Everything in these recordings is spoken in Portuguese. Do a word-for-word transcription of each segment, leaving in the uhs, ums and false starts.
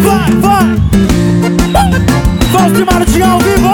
vai, vai. Vamos de Martinho ao vivo.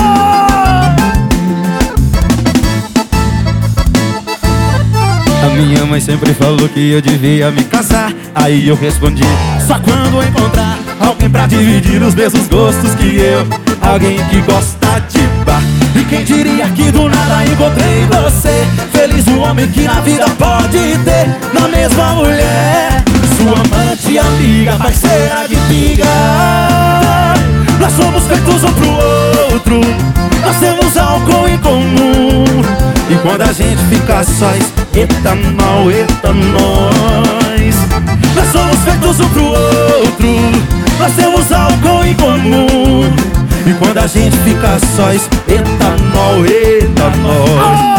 A minha mãe sempre falou que eu devia me casar. Aí eu respondi: só quando encontrar alguém pra dividir os mesmos gostos que eu, alguém que gosta de bar. E quem diria que do nada encontrei você, feliz o homem que na vida pode ter na mesma mulher. Sua amante, amiga, parceira de pinga. Nós somos feitos um pro outro, nós temos algo em comum. E quando a gente fica sós, eita mal, eita nós. Nós somos feitos um pro outro, nós temos algo em comum. E quando a gente fica sós, eita mal, eita nós.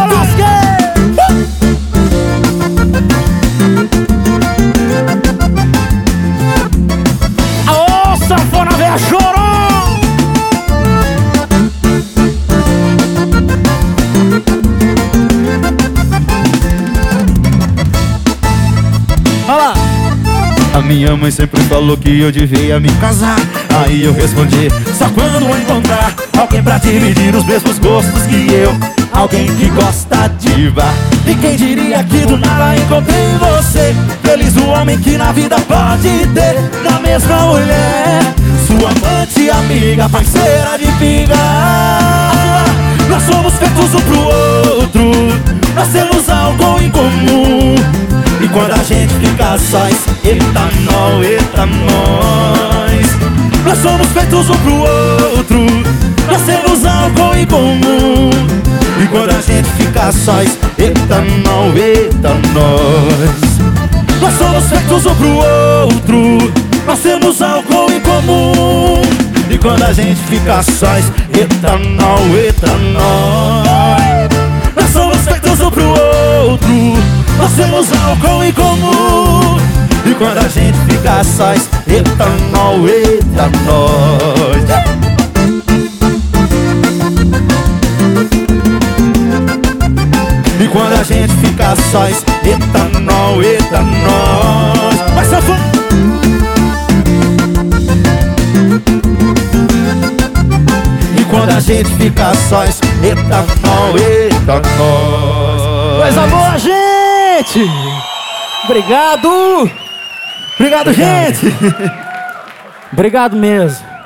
Aô, sanfona véia chorou. Olha lá. A minha mãe sempre falou que eu devia me casar. Aí eu respondi: só quando encontrar alguém pra dividir os mesmos gostos que eu, alguém que gosta de bar. E quem diria que do nada encontrei você, feliz o homem que na vida pode ter na mesma mulher. Sua amante, amiga, parceira de pinga. Nós somos feitos um pro outro, nós temos algo em comum. E quando a gente fica sós, eita nós, eita nós. Nós somos feitos um pro outro, nós temos algo em comum. E quando a gente fica sós, eita nós, eita nós. Nós somos feitos um pro outro, nós temos algo em comum. E quando a gente fica sós, eita nós, eita nós. Nós somos feitos um pro outro, nós temos algo em comum. E quando a gente fica sós, eita nós, eita nós. E quando a gente fica sós, eita nós, eita nós. Vai safando. E quando a gente fica sós, eita nós, eita nós. Coisa boa, gente. Obrigado. Obrigado, gente. Obrigado mesmo.